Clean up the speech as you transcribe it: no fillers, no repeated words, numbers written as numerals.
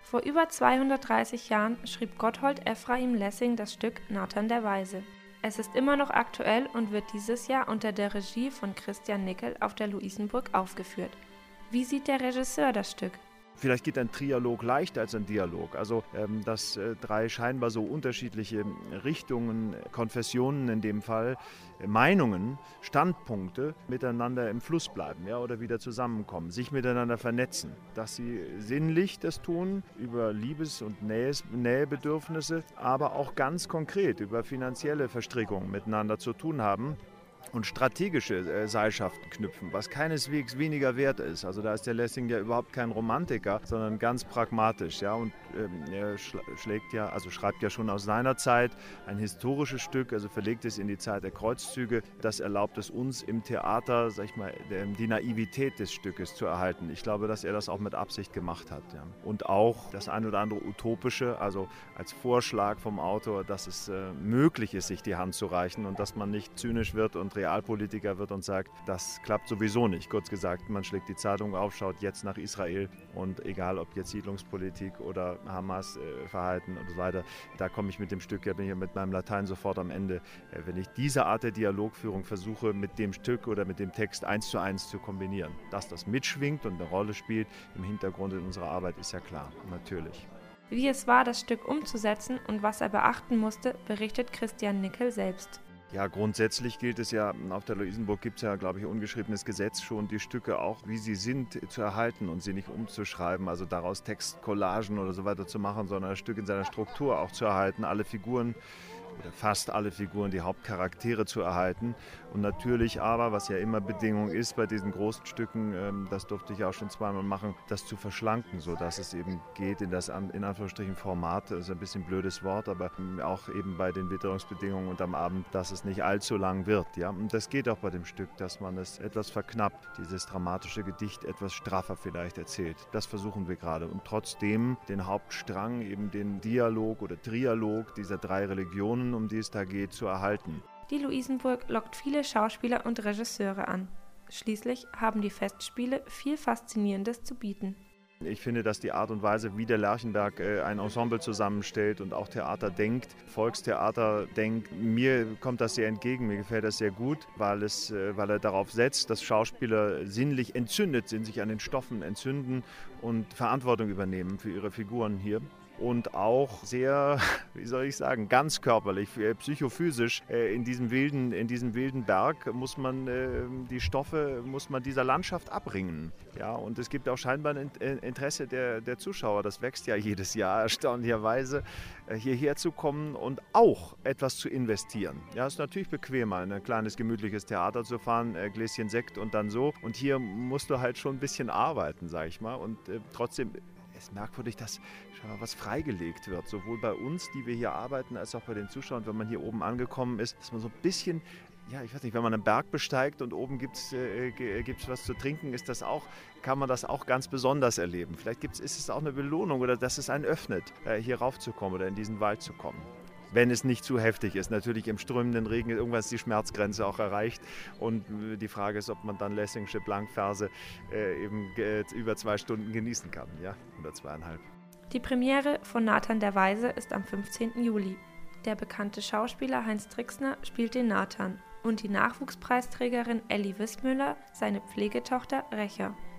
Vor über 230 Jahren schrieb Gotthold Ephraim Lessing das Stück Nathan der Weise. Es ist immer noch aktuell und wird dieses Jahr unter der Regie von Christian Nickel auf der Luisenburg aufgeführt. Wie sieht der Regisseur das Stück? Vielleicht geht ein Trialog leichter als ein Dialog. Also, dass drei scheinbar so unterschiedliche Richtungen, Konfessionen in dem Fall, Meinungen, Standpunkte miteinander im Fluss bleiben, ja, oder wieder zusammenkommen, sich miteinander vernetzen. Dass sie sinnlich das tun, über Liebes- und Nähebedürfnisse, aber auch ganz konkret über finanzielle Verstrickungen miteinander zu tun haben. Und strategische Seilschaften knüpfen, was keineswegs weniger wert ist. Also da ist der Lessing ja überhaupt kein Romantiker, sondern ganz pragmatisch. Ja? Und er schreibt ja schon aus seiner Zeit ein historisches Stück, also verlegt es in die Zeit der Kreuzzüge. Das erlaubt es uns im Theater, sag ich mal, die Naivität des Stückes zu erhalten. Ich glaube, dass er das auch mit Absicht gemacht hat. Ja? Und auch das ein oder andere Utopische, also als Vorschlag vom Autor, dass es möglich ist, sich die Hand zu reichen und dass man nicht zynisch wird und Realpolitiker wird und sagt, das klappt sowieso nicht. Kurz gesagt, man schlägt die Zeitung auf, schaut jetzt nach Israel und egal ob jetzt Siedlungspolitik oder Hamas-Verhalten und so weiter, da komme ich mit dem Stück, bin ich mit meinem Latein sofort am Ende. Wenn ich diese Art der Dialogführung versuche, mit dem Stück oder mit dem Text 1:1 zu kombinieren, dass das mitschwingt und eine Rolle spielt im Hintergrund in unserer Arbeit, ist ja klar, natürlich. Wie es war, das Stück umzusetzen und was er beachten musste, berichtet Christian Nickel selbst. Ja, grundsätzlich gilt es ja, auf der Luisenburg gibt es ja, glaube ich, ein ungeschriebenes Gesetz schon, die Stücke auch, wie sie sind, zu erhalten und sie nicht umzuschreiben, also daraus Textcollagen oder so weiter zu machen, sondern das Stück in seiner Struktur auch zu erhalten, alle Figuren oder fast alle Figuren, die Hauptcharaktere zu erhalten. Und natürlich aber, was ja immer Bedingung ist bei diesen großen Stücken, das durfte ich auch schon zweimal machen, das zu verschlanken, sodass es eben geht in das in Anführungsstrichen Format, das ist ein bisschen ein blödes Wort, aber auch eben bei den Witterungsbedingungen und am Abend, dass es nicht allzu lang wird. Ja? Und das geht auch bei dem Stück, dass man es etwas verknappt, dieses dramatische Gedicht etwas straffer vielleicht erzählt. Das versuchen wir gerade. Und trotzdem den Hauptstrang, eben den Dialog oder Trialog dieser drei Religionen, um die es da geht, zu erhalten. Die Luisenburg lockt viele Schauspieler und Regisseure an. Schließlich haben die Festspiele viel Faszinierendes zu bieten. Ich finde, dass die Art und Weise, wie der Lerchenberg ein Ensemble zusammenstellt und auch Theater denkt, Volkstheater denkt, mir kommt das sehr entgegen, mir gefällt das sehr gut, weil er darauf setzt, dass Schauspieler sinnlich entzündet sind, sich an den Stoffen entzünden und Verantwortung übernehmen für ihre Figuren hier. Und auch sehr, wie soll ich sagen, ganz körperlich, psychophysisch. In diesem wilden Berg muss man die Stoffe dieser Landschaft abbringen. Ja, und es gibt auch scheinbar ein Interesse der Zuschauer, das wächst ja jedes Jahr erstaunlicherweise, hierher zu kommen und auch etwas zu investieren. Ja, es ist natürlich bequemer, in ein kleines gemütliches Theater zu fahren, Gläschen Sekt und dann so. Und hier musst du halt schon ein bisschen arbeiten, sag ich mal. Und trotzdem ist merkwürdig, dass schon mal was freigelegt wird, sowohl bei uns, die wir hier arbeiten, als auch bei den Zuschauern, wenn man hier oben angekommen ist, dass man so ein bisschen, ja, ich weiß nicht, wenn man einen Berg besteigt und oben gibt's was zu trinken, kann man das auch ganz besonders erleben. Vielleicht ist es auch eine Belohnung oder dass es einen öffnet, hier raufzukommen oder in diesen Wald zu kommen. Wenn es nicht zu heftig ist. Natürlich im strömenden Regen irgendwann ist die Schmerzgrenze auch erreicht. Und die Frage ist, ob man dann Lessingsche Blankverse über 2 Stunden genießen kann, ja? Oder 2,5. Die Premiere von Nathan der Weise ist am 15. Juli. Der bekannte Schauspieler Heinz Trixner spielt den Nathan und die Nachwuchspreisträgerin Elli Wissmüller seine Pflegetochter Recha.